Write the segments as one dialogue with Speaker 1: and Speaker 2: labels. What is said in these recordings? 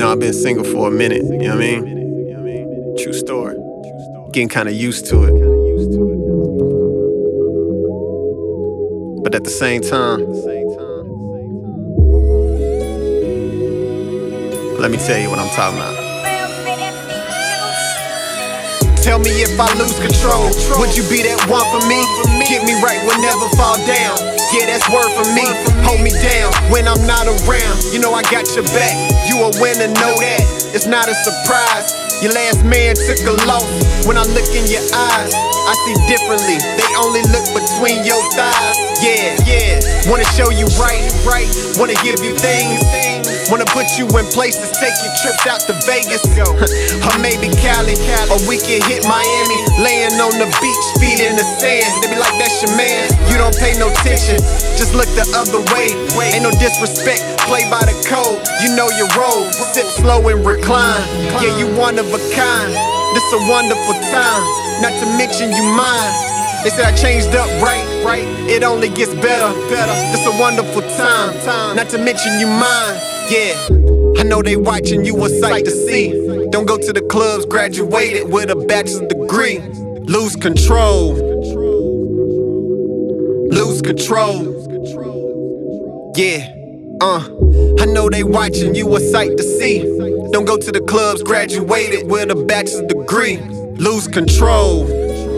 Speaker 1: know, I've been single for a minute, you know what I mean? True story. Getting kinda used to it. But at the same time, let me tell you what I'm talking about. Tell me if I lose control, would you be that one for me? Get me right, will never fall down. Yeah, that's word for me. Hold me down when I'm not around. You know I got your back. You a winner, know that. It's not a surprise. Your last man took a loss. When I look in your eyes, I see differently. They only look between your thighs. Yeah. Wanna show you right. Wanna give you things. Wanna put you in places, take your trips out to Vegas. Or maybe Cali, or we can hit Miami. Laying on the beach, feet in the sand. They be like, that's your man. You don't pay no attention, just look the other way. Ain't no disrespect, play by the code. You know your role, sit slow and recline. Yeah, you one of a kind. This a wonderful time, not to mention you mine. They said I changed up right. It only gets better. This a wonderful time, not to mention you mine. Yeah, I know they watching, you a sight to see. Don't go to the clubs, graduated with a bachelor's degree. Lose control. Yeah, I know they watching, you a sight to see. Don't go to the clubs, graduated with a bachelor's degree. Lose control.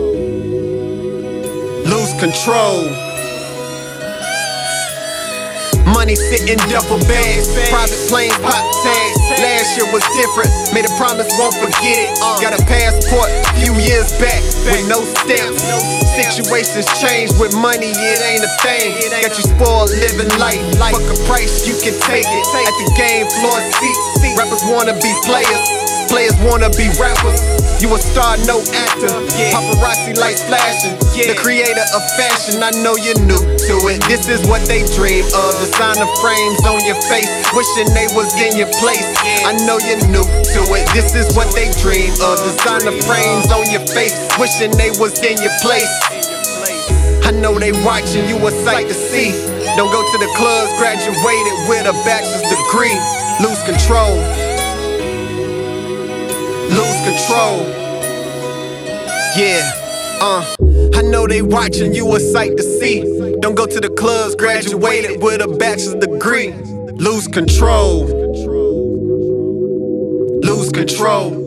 Speaker 1: Money sitting duffel bags, private planes, pop tags. Last year was different, made a promise, won't forget it. Got a passport few years back with no stamps. Situations change with money, it ain't a thing. Got you spoiled living life, fuck a price, you can take it. At the game floor seats, rappers wanna be players wanna be rappers. You a star, no actor. Paparazzi lights flashing. The creator of fashion, I know you're new to it. This is what they dream of. Designer frames on your face, wishing they was in your place. I know you're new to it. This is what they dream of. Designer frames on your face, wishing they was in your place. I know they watching, you a sight to see. Don't go to the clubs, graduated with a bachelor's degree. Lose control. Yeah, I know they watching, you a sight to see. Don't go to the clubs, graduated with a bachelor's degree. Lose control.